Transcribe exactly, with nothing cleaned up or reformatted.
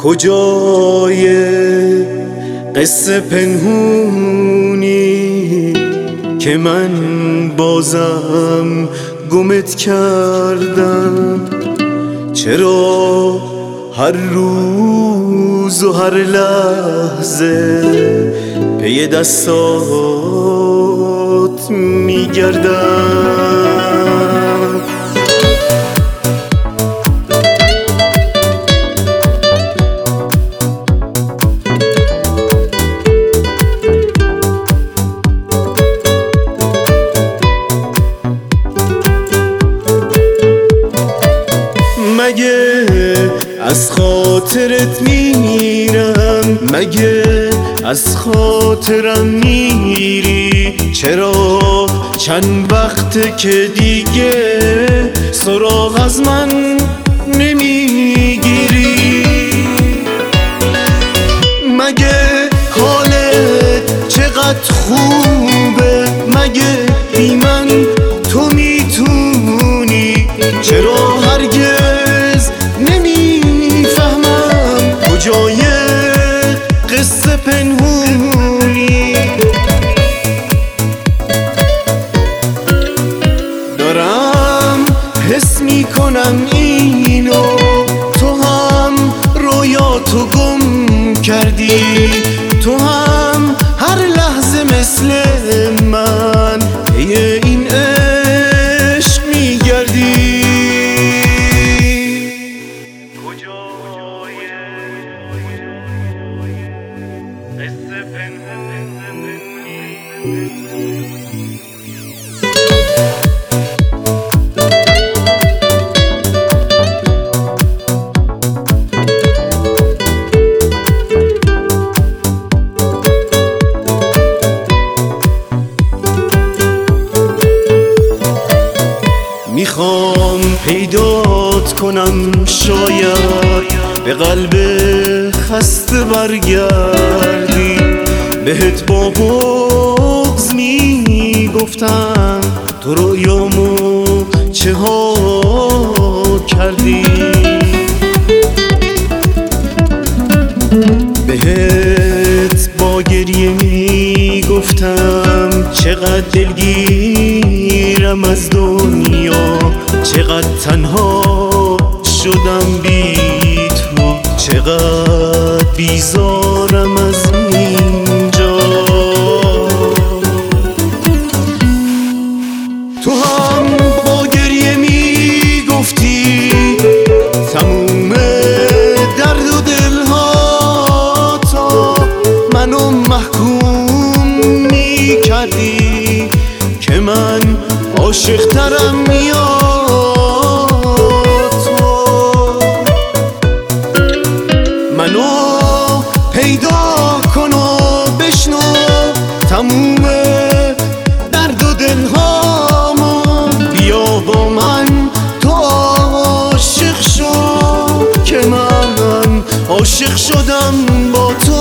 کجای قصه پنهونی که من بازم گمت کردم؟ چرا هر روز و هر لحظه پی دستات میگردم؟ مگه از خاطرت میرم؟ مگه از خاطرم میری؟ چرا چند وقته که دیگه سراغ از من نمیگیری؟ مگه حالت چقدر خوبه؟ مگه بی من تو میتونی؟ چرا هرگز نمیفهمم کجای قصه پنهونی؟ دارم حس میکنم اینو، تو هم رویاتو گم کردی، تو هم هر لحظه مثل من پی این عشق میگردی. قصه پنهونی میخوام پیدات کنم، شاید به قلب خسته برگردی. بهت با بغض میگفتم تو رویامو چه ها کردی. بهت با گریه میگفتم چقدر دلگیرم از دنیا، چقدر تنها شدم بی تو، چقدر بیزارم از اینجا. تو هم با گریه میگفتی تموم درد و دلها، تا منو محکوم میکردی که من عاشق ترم یا تو. منو پیدا کن و بشنو تموم درد و دلهامو، بیا با من تو عاشق شو که من عاشق شدم با تو.